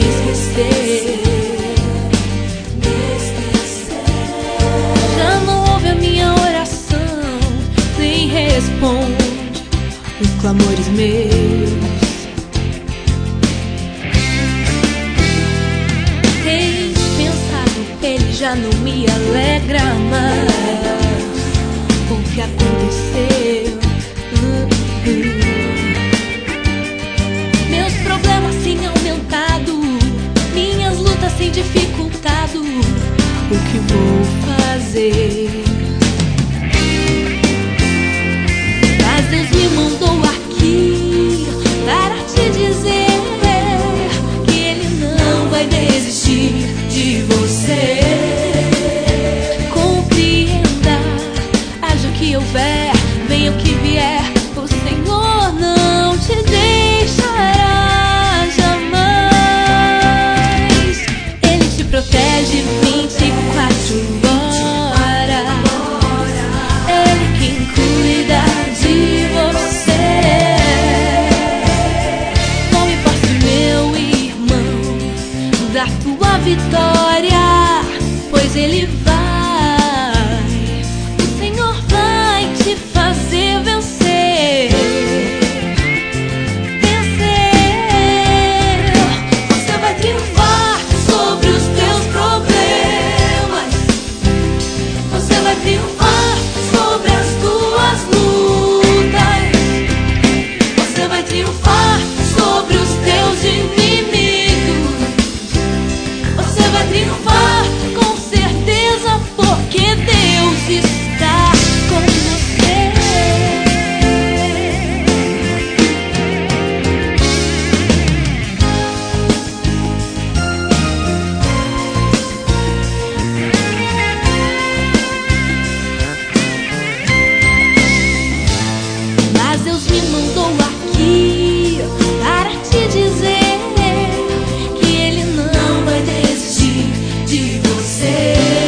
esquecer. Já não ouve a minha oração, nem responde os clamores meus. Tens pensado, ele já não me alegra mais com o que aconteceu. Meus problemas têm aumentado, minhas lutas têm dificultado. O que vou fazer? Mas Deus me mandou aqui para te dizer que Ele não vai desistir de você. Compreenda, haja o que houver, venha o que vier, o Senhor não te deixará jamais. Ele te protege 24 horas. Ele quem cuida de você. Tome posse, meu irmão, da tua vitória, pois Ele vai. O Senhor vai te fazer vencer. Vencer. Você vai triunfar sobre os teus problemas. Você vai triunfar sobre as tuas lutas. Você vai triunfar sobre os teus inimigos. Você vai triunfar com certeza, porque Deus está com você. Mas Deus me mandou aqui para te dizer que Ele não vai desistir de você.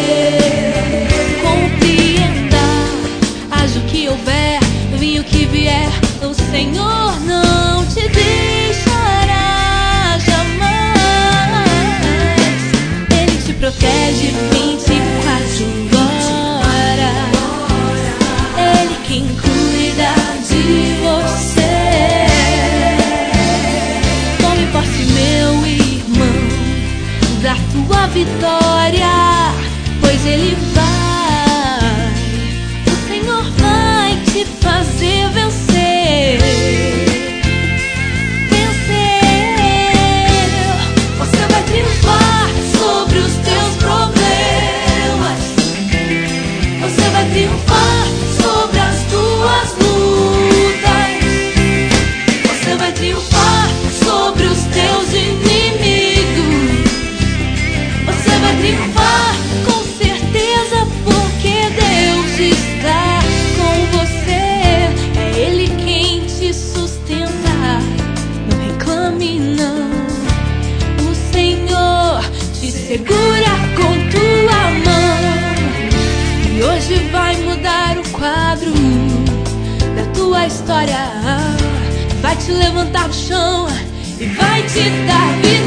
Compreenda, haja o que houver, venha o que vier, o Senhor não te deixará jamais. Ele te protege 24 horas. Ele quem cuida de você. Tome posse, meu irmão, da tua vitória, pois Ele vai. O Senhor vai te fazer vencer. Vencer. Você vai triunfar sobre os teus problemas. Você vai triunfar sobre as tuas lutas. Você vai triunfar sobre os teus inimigos. Você vai triunfar com certeza, porque Deus está com você. É Ele quem te sustenta, não reclame não. O Senhor te segura com tua mão. E hoje vai mudar o quadro da tua história. Vai te levantar do chão e vai te dar vida.